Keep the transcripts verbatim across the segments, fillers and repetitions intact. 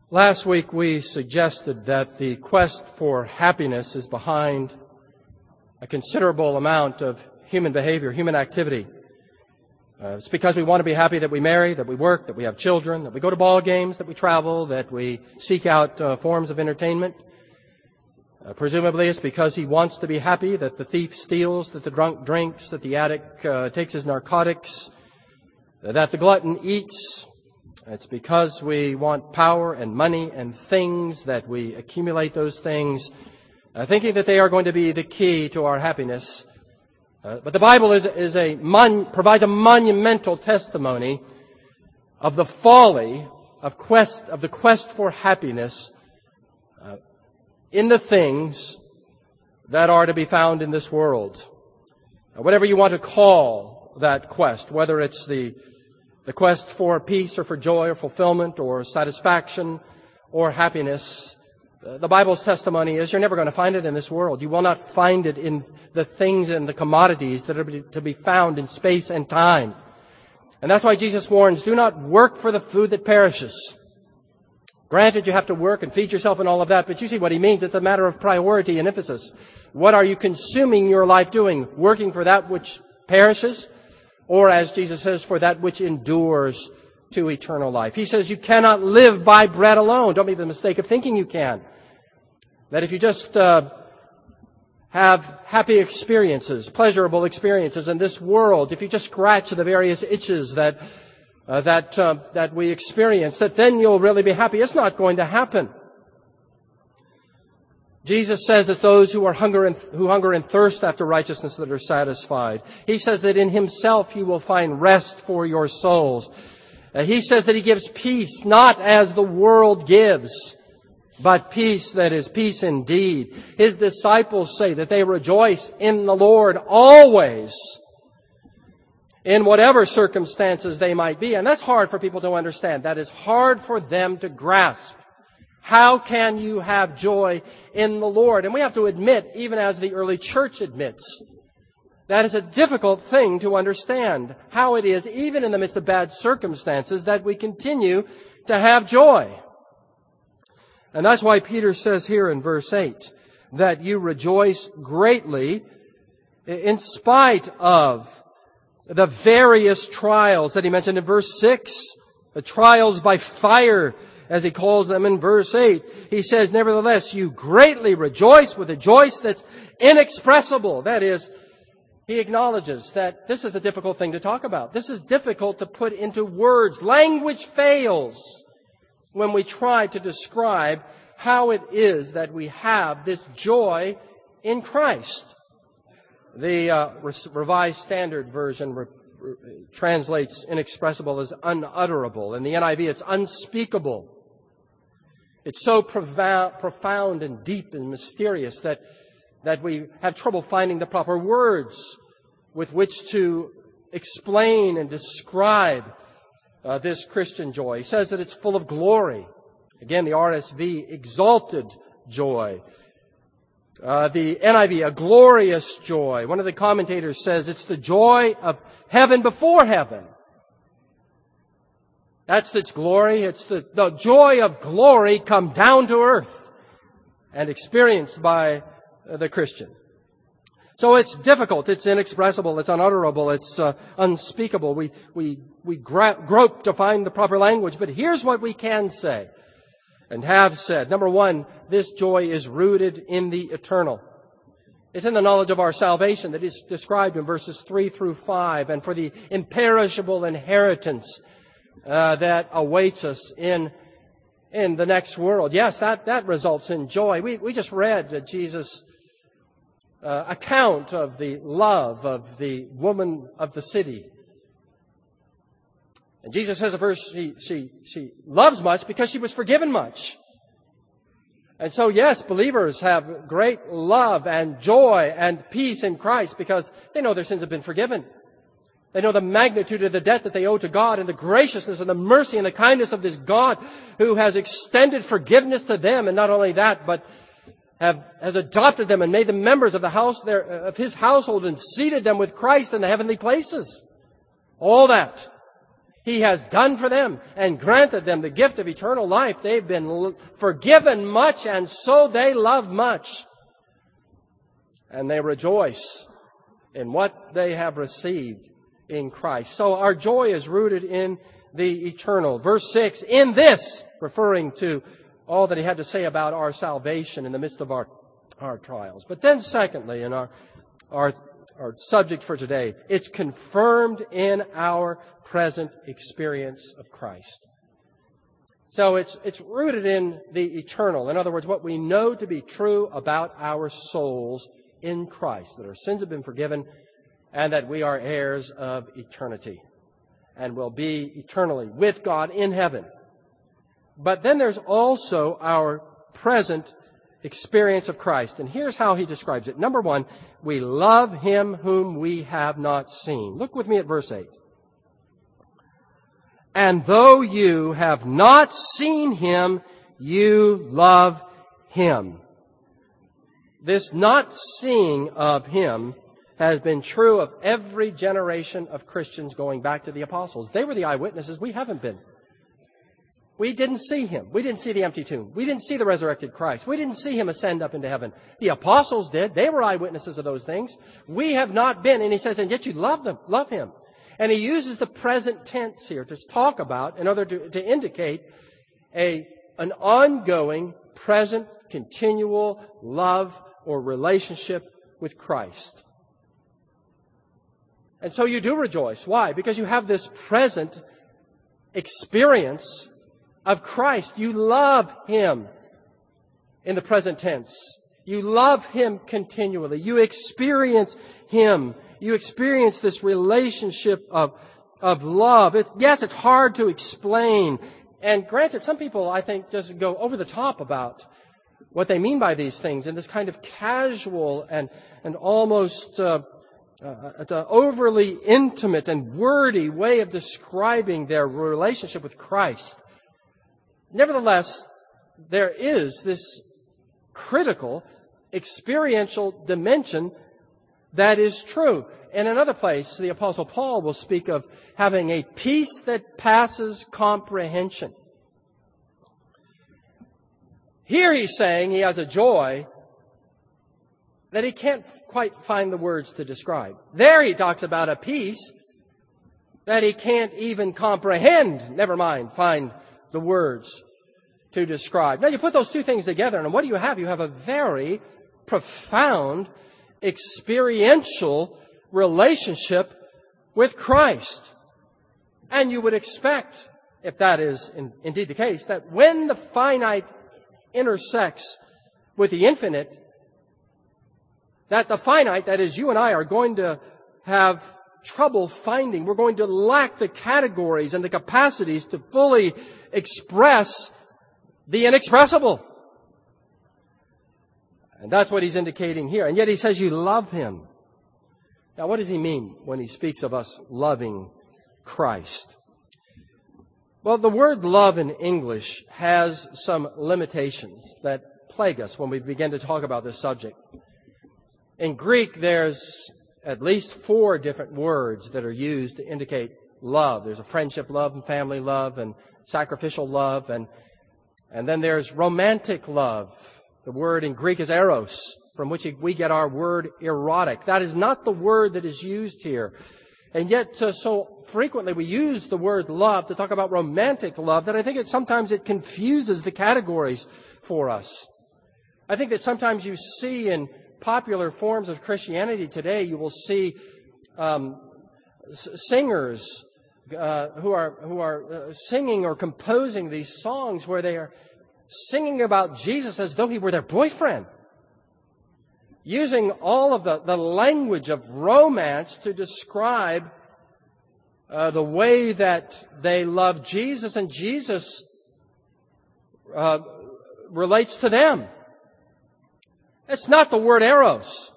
Last week we suggested that the quest for happiness is behind a considerable amount of human behavior, human activity. Uh, it's because we want to be happy that we marry, that we work, that we have children, that we go to ball games, that we travel, that we seek out uh, forms of entertainment. Uh, presumably it's because he wants to be happy, that the thief steals, that the drunk drinks, that the addict uh, takes his narcotics, that the glutton eats. It's because we want power and money and things that we accumulate those things, uh, thinking that they are going to be the key to our happiness. Uh, but the Bible is, is a mon- provides a monumental testimony of the folly of quest of the quest for happiness uh, in the things that are to be found in this world. Uh, whatever you want to call that quest, whether it's the The quest for peace or for joy or fulfillment or satisfaction or happiness. The Bible's testimony is you're never going to find it in this world. You will not find it in the things and the commodities that are to be found in space and time. And that's why Jesus warns, do not work for the food that perishes. Granted, you have to work and feed yourself and all of that, but you see what he means. It's a matter of priority and emphasis. What are you consuming your life doing? Working for that which perishes? Or, as Jesus says, for that which endures to eternal life. He says you cannot live by bread alone. Don't make the mistake of thinking you can. That if you just uh, have happy experiences, pleasurable experiences in this world, if you just scratch the various itches that uh, that uh, that we experience, that then you'll really be happy. It's not going to happen. Jesus says that those who are hunger and who hunger and thirst after righteousness that are satisfied. He says that in Himself you will find rest for your souls. Uh, he says that He gives peace, not as the world gives, but peace that is peace indeed. His disciples say that they rejoice in the Lord always, in whatever circumstances they might be. And that's hard for people to understand. That is hard for them to grasp. How can you have joy in the Lord? And we have to admit, even as the early church admits, that is a difficult thing to understand. How it is, even in the midst of bad circumstances, that we continue to have joy. And that's why Peter says here in verse eight, that you rejoice greatly in spite of the various trials that he mentioned in verse six, the trials by fire, as he calls them in verse eight. He says, nevertheless, you greatly rejoice with a joy that's inexpressible. That is, he acknowledges that this is a difficult thing to talk about. This is difficult to put into words. Language fails when we try to describe how it is that we have this joy in Christ. The uh, Revised Standard Version re- re- translates inexpressible as unutterable. In the N I V, it's unspeakable. It's so profound, profound and deep and mysterious that, that we have trouble finding the proper words with which to explain and describe uh, this Christian joy. He says that it's full of glory. Again, the R S V, exalted joy. Uh, the N I V, a glorious joy. One of the commentators says it's the joy of heaven before heaven. That's its glory. It's the, the joy of glory come down to earth and experienced by the Christian. So it's difficult. It's inexpressible. It's unutterable. It's uh, unspeakable. We, we, we gra- grope to find the proper language. But here's what we can say and have said. Number one, this joy is rooted in the eternal. It's in the knowledge of our salvation that is described in verses three through five, and for the imperishable inheritance Uh, that awaits us in in the next world. Yes, that, that results in joy. We we just read uh, Jesus' uh, account of the love of the woman of the city. And Jesus says at first she, she, she loves much because she was forgiven much. And so, yes, believers have great love and joy and peace in Christ because they know their sins have been forgiven. They know the magnitude of the debt that they owe to God and the graciousness and the mercy and the kindness of this God who has extended forgiveness to them. And not only that, but have, has adopted them and made them members of the house their, of His household and seated them with Christ in the heavenly places. All that He has done for them and granted them the gift of eternal life. They've been forgiven much, and so they love much. And they rejoice in what they have received in Christ. So our joy is rooted in the eternal. Verse six, in this, referring to all that he had to say about our salvation in the midst of our, our trials. But then secondly, in our, our, our subject for today, it's confirmed in our present experience of Christ. So it's, it's rooted in the eternal. In other words, what we know to be true about our souls in Christ, that our sins have been forgiven and that we are heirs of eternity and will be eternally with God in heaven. But then there's also our present experience of Christ. And here's how he describes it. Number one, we love him whom we have not seen. Look with me at verse eight. And though you have not seen him, you love him. This not seeing of him has been true of every generation of Christians going back to the apostles. They were the eyewitnesses. We haven't been. We didn't see him. We didn't see the empty tomb. We didn't see the resurrected Christ. We didn't see him ascend up into heaven. The apostles did. They were eyewitnesses of those things. We have not been. And he says, and yet you love them, love him. And he uses the present tense here to talk about, in order to, to indicate a, an ongoing, present, continual love or relationship with Christ. And so you do rejoice. Why? Because you have this present experience of Christ. You love him in the present tense. You love him continually. You experience him. You experience this relationship of, of love. It, yes, it's hard to explain. And granted, some people, I think, just go over the top about what they mean by these things in this kind of casual and, and almost uh, uh, overly intimate and wordy way of describing their relationship with Christ. Nevertheless, there is this critical, experiential dimension that is true. In another place, the Apostle Paul will speak of having a peace that passes comprehension. Here he's saying he has a joy that he can't quite find the words to describe. There he talks about a peace that he can't even comprehend, never mind, find the words to describe. Now you put those two things together, and what do you have? You have a very profound, experiential relationship with Christ. And you would expect, if that is in, indeed the case, that when the finite intersects with the infinite, that the finite, that is you and I, are going to have trouble finding. We're going to lack the categories and the capacities to fully express the inexpressible. And that's what he's indicating here. And yet he says you love him. Now, what does he mean when he speaks of us loving Christ? Well, the word love in English has some limitations that plague us when we begin to talk about this subject. In Greek, there's at least four different words that are used to indicate love. There's a friendship love and family love and sacrificial love, and and then there's romantic love. The word in Greek is eros, from which we get our word erotic. That is not the word that is used here. And yet, uh, so frequently we use the word love to talk about romantic love that I think it sometimes it confuses the categories for us. I think that sometimes you see in popular forms of Christianity today, you will see um, singers uh, who are who are uh, singing or composing these songs where they are singing about Jesus as though he were their boyfriend, using all of the, the language of romance to describe uh, the way that they love Jesus and Jesus uh, relates to them. It's not the word eros.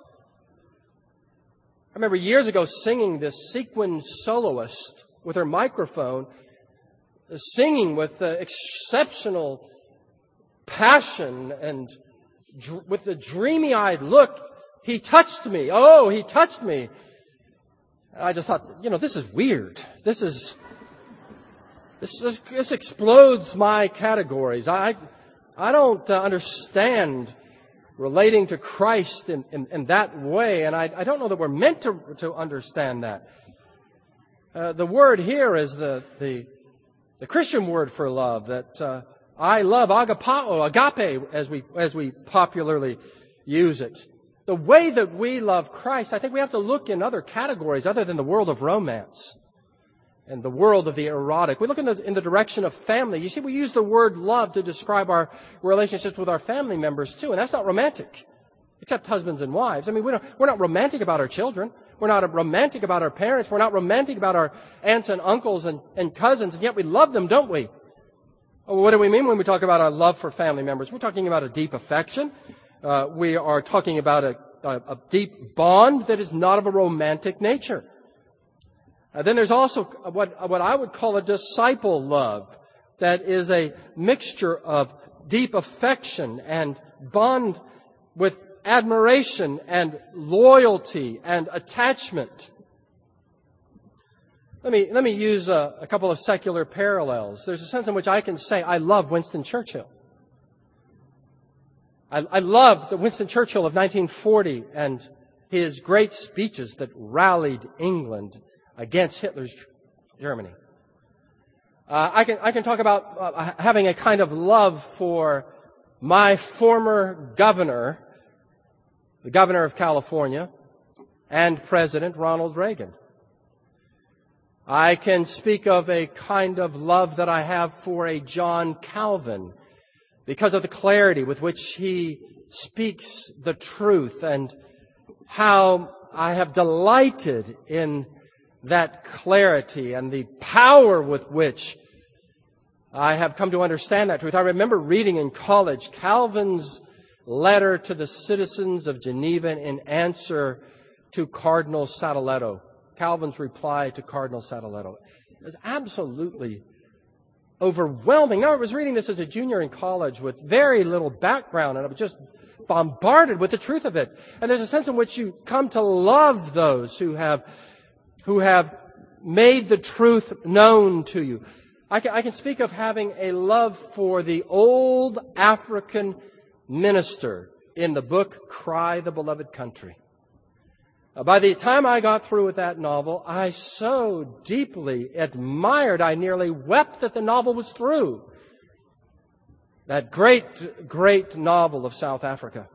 I remember years ago singing this sequin soloist with her microphone, singing with uh, exceptional passion and dr- with the dreamy-eyed look. He touched me. Oh, he touched me. And I just thought, you know, this is weird. This is, This, this, this explodes my categories. I, I don't uh, understand relating to Christ in, in, in that way, and I, I don't know that we're meant to, to understand that. Uh, the word here is the, the, the Christian word for love, that uh, I love, agapao, agape, as we, as we popularly use it. The way that we love Christ, I think we have to look in other categories other than the world of romance and the world of the erotic. We look in the, in the direction of family. You see, we use the word love to describe our relationships with our family members too, and that's not romantic, except husbands and wives. I mean, we don't, we're not romantic about our children. We're not romantic about our parents. We're not romantic about our aunts and uncles and, and cousins, and yet we love them, don't we? Well, what do we mean when we talk about our love for family members? We're talking about a deep affection. Uh, we are talking about a, a, a deep bond that is not of a romantic nature. Uh, then there's also what, what I would call a disciple love, that is a mixture of deep affection and bond with admiration and loyalty and attachment. Let me, let me use a, a couple of secular parallels. There's a sense in which I can say I love Winston Churchill. I, I love the Winston Churchill of nineteen forty and his great speeches that rallied England against Hitler's Germany. Uh, I can I can talk about uh, having a kind of love for my former governor, the governor of California, and President Ronald Reagan. I can speak of a kind of love that I have for a John Calvin, because of the clarity with which he speaks the truth and how I have delighted in that clarity and the power with which I have come to understand that truth. I remember reading in college Calvin's letter to the citizens of Geneva in answer to Cardinal Sadoleto. Calvin's reply to Cardinal Sadoleto. It was absolutely overwhelming. Now, I was reading this as a junior in college with very little background, and I was just bombarded with the truth of it. And there's a sense in which you come to love those who have, who have made the truth known to you. I can, I can speak of having a love for the old African minister in the book Cry the Beloved Country. By the time I got through with that novel, I so deeply admired, I nearly wept that the novel was through. That great, great novel of South Africa.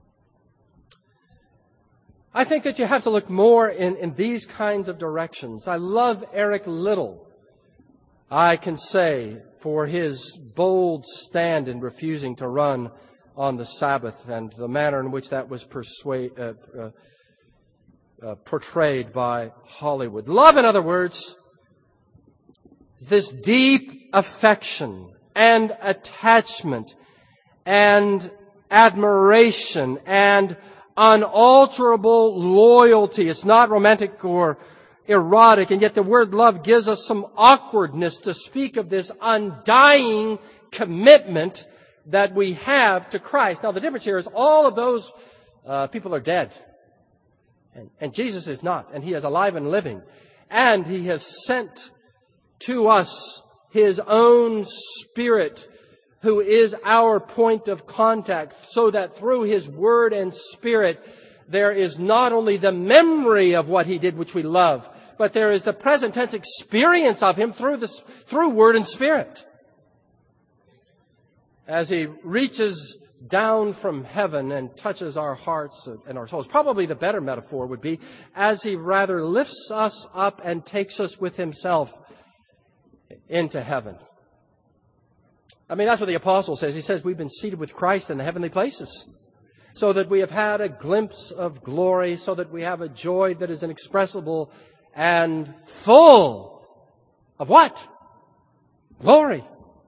I think that you have to look more in, in these kinds of directions. I love Eric Liddell, I can say, for his bold stand in refusing to run on the Sabbath and the manner in which that was persuaded, uh, uh, Uh, portrayed by Hollywood. Love, in other words, this deep affection and attachment and admiration and unalterable loyalty. It's not romantic or erotic, and yet the word love gives us some awkwardness to speak of this undying commitment that we have to Christ. Now, the difference here is all of those uh, people are dead. And, and Jesus is not, and He is alive and living. And He has sent to us His own Spirit, who is our point of contact, so that through His Word and Spirit, there is not only the memory of what He did, which we love, but there is the present tense experience of Him through this, through Word and Spirit. As He reaches down from heaven and touches our hearts and our souls. Probably the better metaphor would be as He rather lifts us up and takes us with Himself into heaven. I mean, that's what the apostle says. He says we've been seated with Christ in the heavenly places, so that we have had a glimpse of glory, so that we have a joy that is inexpressible and full of what? Glory.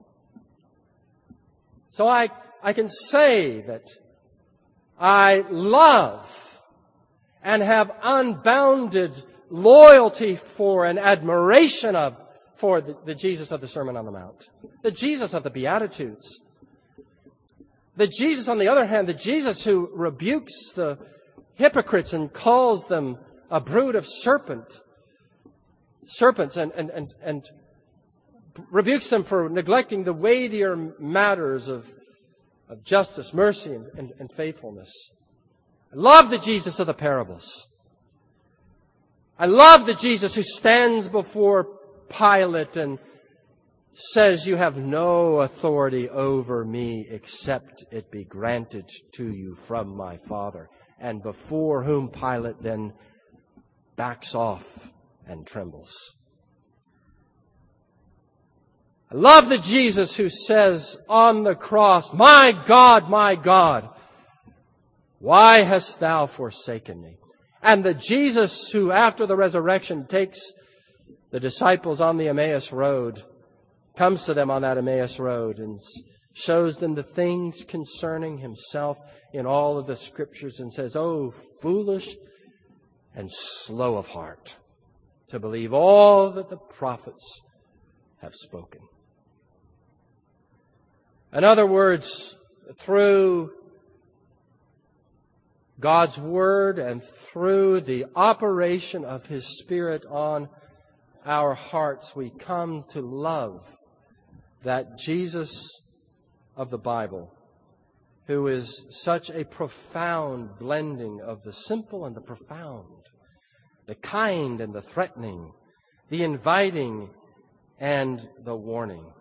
So I I can say that I love and have unbounded loyalty for and admiration of for the, the Jesus of the Sermon on the Mount, the Jesus of the Beatitudes. The Jesus, on the other hand, the Jesus who rebukes the hypocrites and calls them a brood of serpent, serpents and, and, and, and rebukes them for neglecting the weightier matters of, of justice, mercy, and, and, and faithfulness. I love the Jesus of the parables. I love the Jesus who stands before Pilate and says, "You have no authority over me except it be granted to you from my Father," and before whom Pilate then backs off and trembles. I love the Jesus who says on the cross, "My God, my God, why hast thou forsaken me?" And the Jesus who, after the resurrection, takes the disciples on the Emmaus Road, comes to them on that Emmaus Road and shows them the things concerning himself in all of the Scriptures and says, "Oh, foolish and slow of heart to believe all that the prophets have spoken." In other words, through God's Word and through the operation of His Spirit on our hearts, we come to love that Jesus of the Bible, who is such a profound blending of the simple and the profound, the kind and the threatening, the inviting and the warning.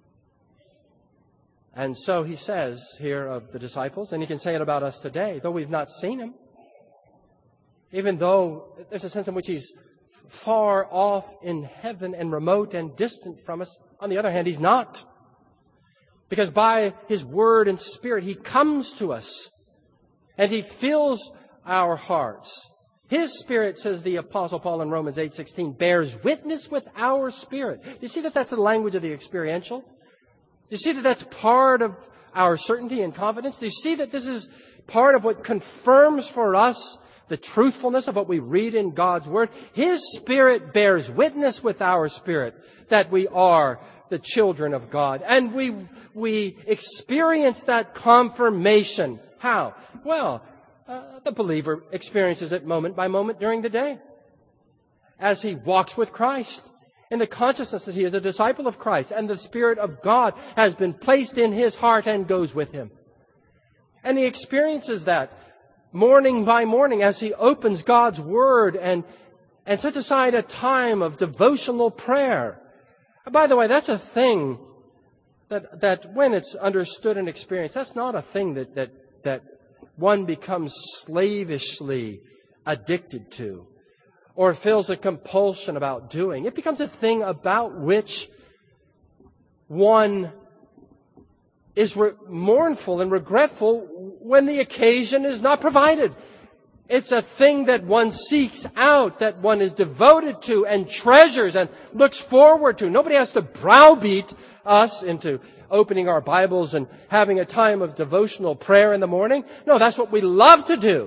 And so he says here of the disciples, and he can say it about us today, though we've not seen him, even though there's a sense in which he's far off in heaven and remote and distant from us, on the other hand, he's not. Because by his word and spirit, he comes to us and he fills our hearts. His Spirit, says the Apostle Paul in Romans eight sixteen, bears witness with our spirit. You see that that's the language of the experiential? Do you see that that's part of our certainty and confidence? Do you see that this is part of what confirms for us the truthfulness of what we read in God's Word? His Spirit bears witness with our spirit that we are the children of God. And we, we experience that confirmation. How? Well, Uh, the believer experiences it moment by moment during the day as he walks with Christ in the consciousness that he is a disciple of Christ and the Spirit of God has been placed in his heart and goes with him. And he experiences that morning by morning as he opens God's Word and, and sets aside a time of devotional prayer. By the way, that's a thing that, that when it's understood and experienced, that's not a thing that, that, that one becomes slavishly addicted to or feels a compulsion about doing. It becomes a thing about which one is re- mournful and regretful when the occasion is not provided. It's a thing that one seeks out, that one is devoted to and treasures and looks forward to. Nobody has to browbeat us into opening our Bibles and having a time of devotional prayer in the morning. No, that's what we love to do.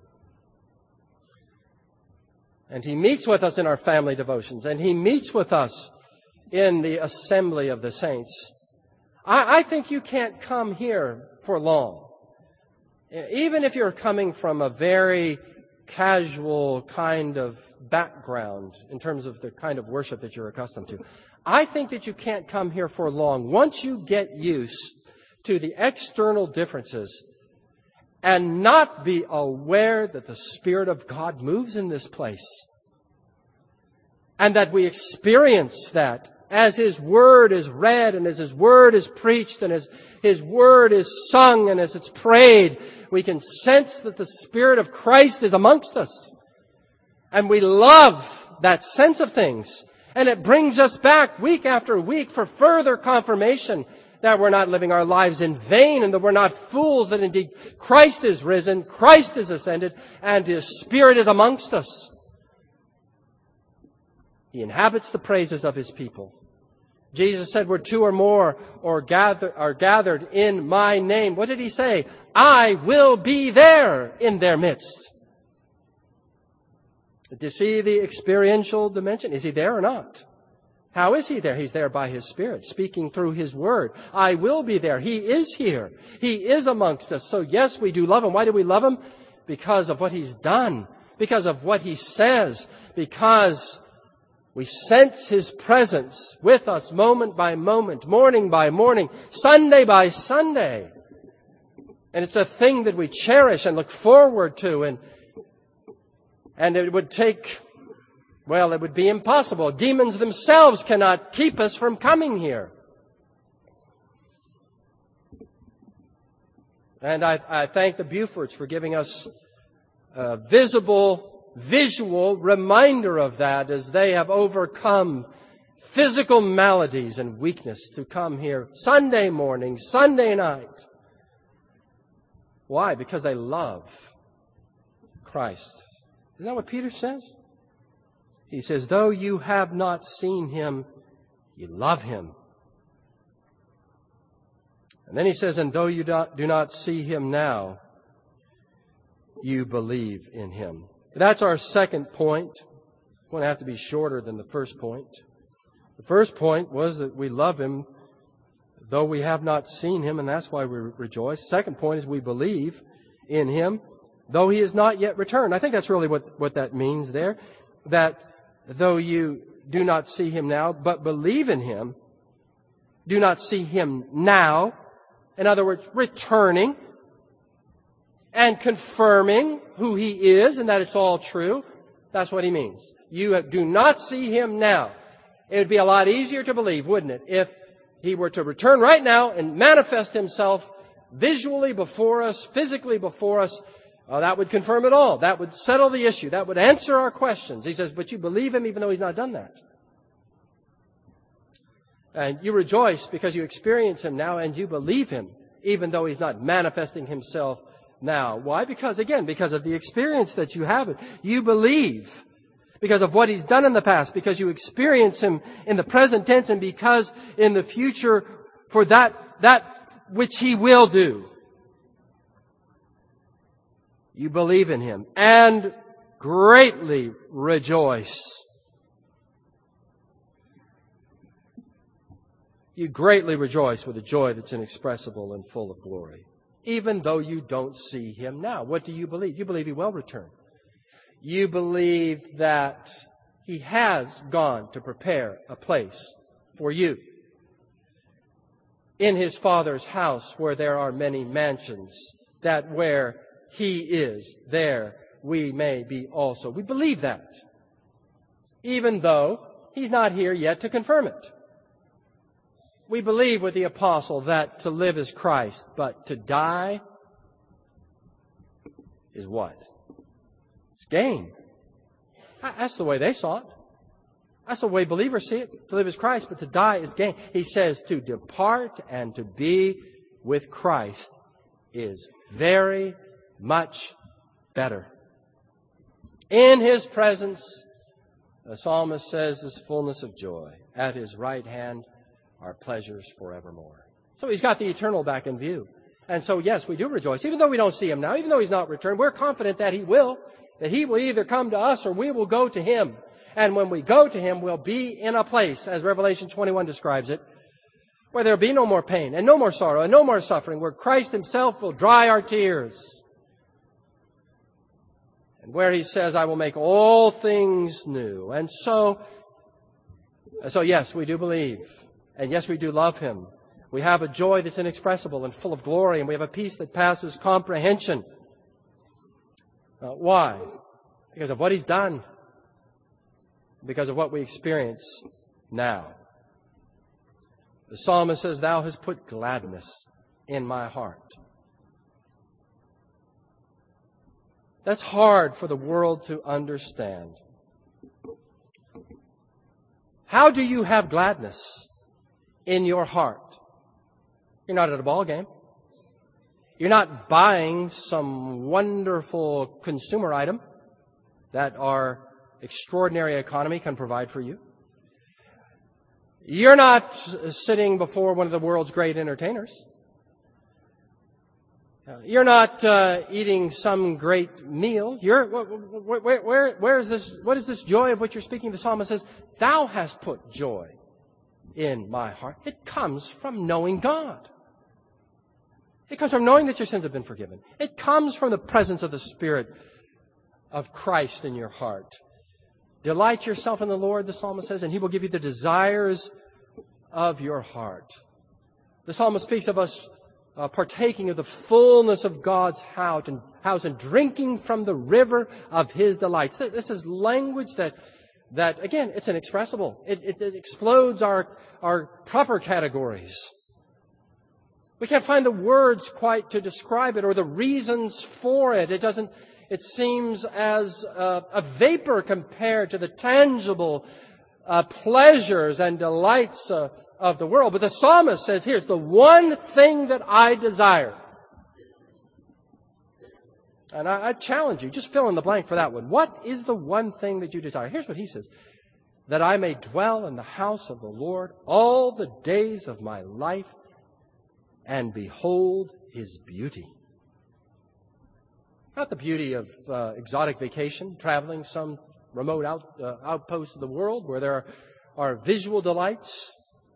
And He meets with us in our family devotions, and He meets with us in the assembly of the saints. I, I think you can't come here for long. Even if you're coming from a very casual kind of background in terms of the kind of worship that you're accustomed to, I think that you can't come here for long. Once you get used to the external differences and not be aware that the Spirit of God moves in this place and that we experience that as His Word is read and as His Word is preached and as His Word is sung and as it's prayed, we can sense that the Spirit of Christ is amongst us. And we love that sense of things. And it brings us back week after week for further confirmation that we're not living our lives in vain and that we're not fools, that indeed Christ is risen, Christ is ascended, and His Spirit is amongst us. He inhabits the praises of His people. Jesus said, where two or more or gather, are gathered in my name, what did He say? I will be there in their midst. Do you see the experiential dimension? Is He there or not? How is He there? He's there by His Spirit, speaking through His Word. I will be there. He is here. He is amongst us. So yes, we do love Him. Why do we love Him? Because of what He's done. Because of what He says. Because We sense His presence with us moment by moment, morning by morning, Sunday by Sunday. And it's a thing that we cherish and look forward to. And, and it would take, well, it would be impossible. Demons themselves cannot keep us from coming here. And I, I thank the Bufords for giving us a visible, visual reminder of that as they have overcome physical maladies and weakness to come here Sunday morning, Sunday night. Why? Because they love Christ. Isn't that what Peter says? He says, though you have not seen Him, you love Him. And then he says, and though you do not see Him now, you believe in Him. That's our second point. It's going to have to be shorter than the first point. The first point was that we love Him, though we have not seen Him, and that's why we rejoice. Second point is we believe in Him, though He has not yet returned. I think that's really what, what that means there. That though you do not see Him now, but believe in Him, do not see Him now. In other words, returning and confirming who He is and that it's all true. That's what He means. You do not see Him now. It would be a lot easier to believe, wouldn't it, if He were to return right now and manifest Himself visually before us, physically before us. Uh, that would confirm it all. That would settle the issue. That would answer our questions. He says, but you believe Him even though He's not done that. And you rejoice because you experience Him now and you believe Him, even though He's not manifesting Himself now. Why? Because, again, because of the experience that you have. You believe because of what He's done in the past, because you experience Him in the present tense, and because in the future for that, that which He will do. You believe in Him and greatly rejoice. You greatly rejoice with a joy that's inexpressible and full of glory, even though you don't see Him now. What do you believe? You believe He will return. You believe that He has gone to prepare a place for you in His Father's house where there are many mansions, that where He is, there we may be also. We believe that, even though He's not here yet to confirm it. We believe with the apostle that to live is Christ, but to die is what? It's gain. That's the way they saw it. That's the way believers see it. To live is Christ, but to die is gain. He says to depart and to be with Christ is very much better. In His presence, the psalmist says, is fullness of joy. At His right hand are pleasures forevermore. So He's got the eternal back in view. And so, yes, we do rejoice. Even though we don't see Him now, even though He's not returned, we're confident that He will, that He will either come to us or we will go to Him. And when we go to Him, we'll be in a place, as Revelation twenty-one describes it, where there'll be no more pain and no more sorrow and no more suffering, where Christ Himself will dry our tears. And where He says, I will make all things new. And so, so yes, we do believe. And yes, we do love Him. We have a joy that's inexpressible and full of glory, and we have a peace that passes comprehension. Uh, why? Because of what He's done. Because of what we experience now. The psalmist says, Thou hast put gladness in my heart. That's hard for the world to understand. How do you have gladness in your heart? You're not at a ball game. You're not buying some wonderful consumer item that our extraordinary economy can provide for you. You're not sitting before one of the world's great entertainers. You're not uh, eating some great meal. You're where, where, where, where is this? What is this joy of which you're speaking? The psalmist says, "Thou hast put joy in my heart." It comes from knowing God. It comes from knowing that your sins have been forgiven. It comes from the presence of the Spirit of Christ in your heart. Delight yourself in the Lord, the psalmist says, and He will give you the desires of your heart. The psalmist speaks of us uh, partaking of the fullness of God's house and, house and drinking from the river of His delights. This is language that, that again, it's inexpressible. It, it, it explodes our, our proper categories. We can't find the words quite to describe it or the reasons for it. It doesn't, it seems as a, a vapor compared to the tangible uh, pleasures and delights uh, of the world. But the psalmist says, here's the one thing that I desire. And I, I challenge you, just fill in the blank for that one. What is the one thing that you desire? Here's what he says. That I may dwell in the house of the Lord all the days of my life and behold His beauty. Not the beauty of uh, exotic vacation, traveling some remote out, uh, outpost of the world where there are, are visual delights.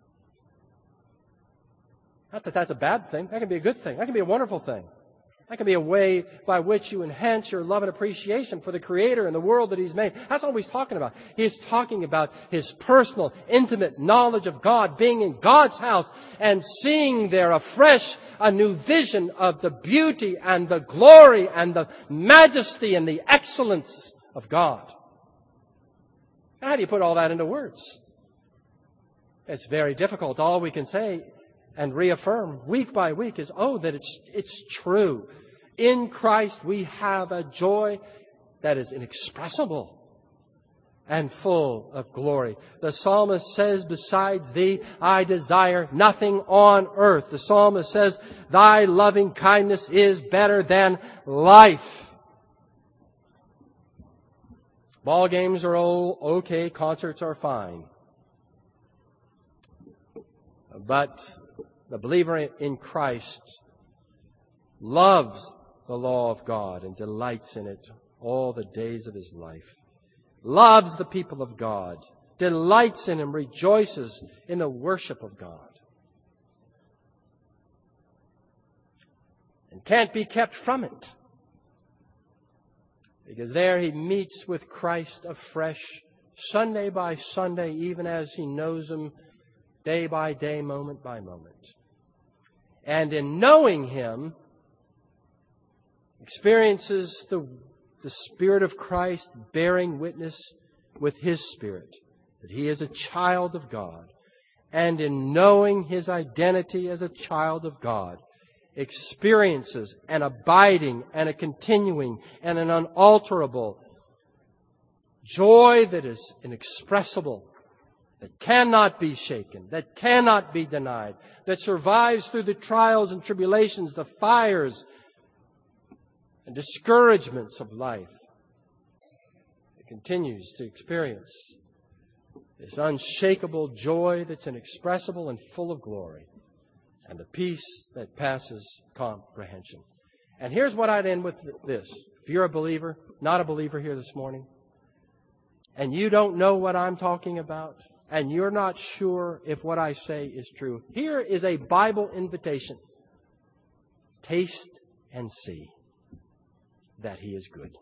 Not that that's a bad thing. That can be a good thing. That can be a wonderful thing. That can be a way by which you enhance your love and appreciation for the Creator and the world that He's made. That's all He's talking about. He's talking about His personal, intimate knowledge of God, being in God's house and seeing there afresh a new vision of the beauty and the glory and the majesty and the excellence of God. How do you put all that into words? It's very difficult. All we can say and reaffirm week by week is, oh, that it's, it's true. In Christ we have a joy that is inexpressible and full of glory. The psalmist says, besides Thee, I desire nothing on earth. The psalmist says, Thy loving kindness is better than life. Ball games are all okay, concerts are fine. But the believer in Christ loves the law of God and delights in it all the days of his life. Loves the people of God, delights in Him, rejoices in the worship of God. And can't be kept from it. Because there he meets with Christ afresh, Sunday by Sunday, even as he knows Him day by day, moment by moment. And in knowing Him, experiences the, the Spirit of Christ bearing witness with His Spirit that he is a child of God. And in knowing his identity as a child of God, experiences an abiding and a continuing and an unalterable joy that is inexpressible, that cannot be shaken, that cannot be denied, that survives through the trials and tribulations, the fires and discouragements of life. It continues to experience this unshakable joy that's inexpressible and full of glory, and a peace that passes comprehension. And here's what I'd end with this. If you're a believer, not a believer here this morning, and you don't know what I'm talking about, and you're not sure if what I say is true, here is a Bible invitation. Taste and see that He is good.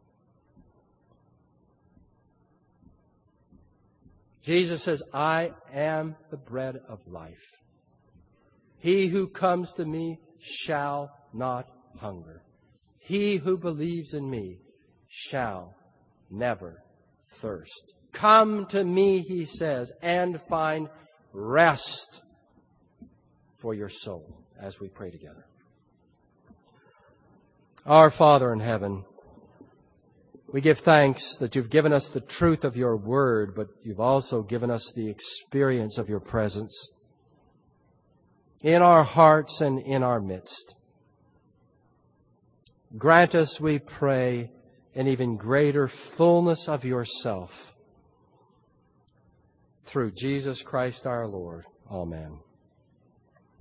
Jesus says, I am the bread of life. He who comes to me shall not hunger. He who believes in me shall never thirst. Come to me, He says, and find rest for your soul, as we pray together. Our Father in heaven, we give thanks that You've given us the truth of Your Word, but You've also given us the experience of Your presence in our hearts and in our midst. Grant us, we pray, an even greater fullness of Yourself through Jesus Christ our Lord. Amen.